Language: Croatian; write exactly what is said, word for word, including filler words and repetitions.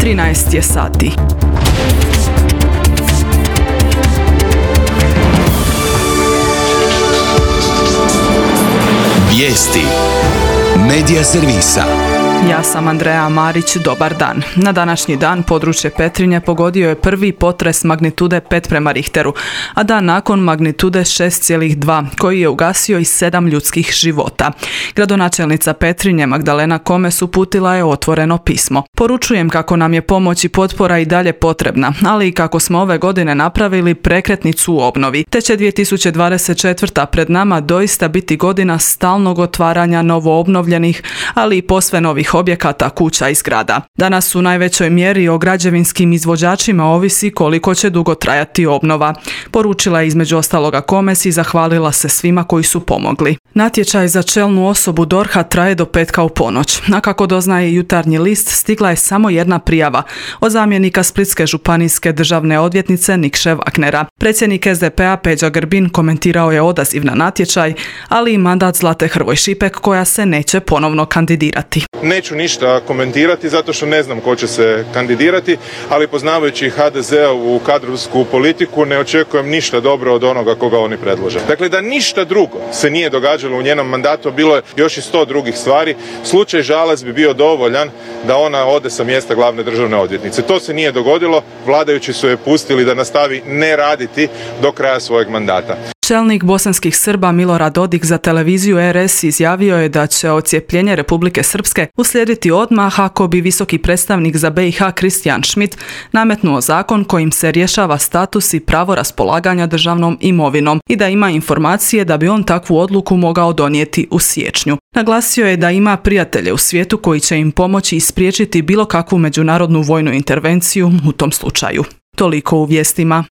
trinaest je sati. Vijesti Medija servisa. Ja sam Andreja Marić, dobar dan. Na današnji dan područje Petrinje pogodio je prvi potres magnitude pet prema Richteru, a dan nakon magnitude šest zarez dva, koji je ugasio i sedam ljudskih života. Gradonačelnica Petrinje Magdalena Komes uputila je otvoreno pismo. Poručujem kako nam je pomoć i potpora i dalje potrebna, ali i kako smo ove godine napravili prekretnicu u obnovi. Te će dvije tisuće dvadeset četvrta pred nama doista biti godina stalnog otvaranja novoobnovljenih, ali i posve novih objekata, kuća i zgrada. Danas u najvećoj mjeri o građevinskim izvođačima ovisi koliko će dugo trajati obnova. Poručila je između ostaloga Komes i zahvalila se svima koji su pomogli. Natječaj za čelnu osobu D O R H-a traje do petka u ponoć, a kako doznaje Jutarnji list, stigla je samo jedna prijava od zamjenika Splitske županijske državne odvjetnice Nikše Vaknera. Predsjednik S D P-a Peđa Grbin komentirao je odaziv na natječaj, ali i mandat Zlate Hrvoj Šipek koja se neće ponovno kandidirati. Neću ništa komentirati zato što ne znam ko će se kandidirati, ali poznavajući H D Z-ovu kadrovsku politiku ne očekujem ništa dobro od onoga koga oni predlože. Dakle, da ništa drugo se nije događalo u njenom mandatu, bilo je još i sto drugih stvari, slučaj Žalac bi bio dovoljan da ona ode sa mjesta glavne državne odvjetnice. To se nije dogodilo, vladajući su je pustili da nastavi ne raditi do kraja svojeg mandata. Čelnik bosanskih Srba Milorad Dodik za televiziju R S izjavio je da će odcijepljenje Republike Srpske uslijediti odmah ako bi visoki predstavnik za B i H Kristijan Schmidt nametnuo zakon kojim se rješava status i pravo raspolaganja državnom imovinom i da ima informacije da bi on takvu odluku mogao donijeti u siječnju. Naglasio je da ima prijatelje u svijetu koji će im pomoći ispriječiti bilo kakvu međunarodnu vojnu intervenciju u tom slučaju. Toliko u vijestima.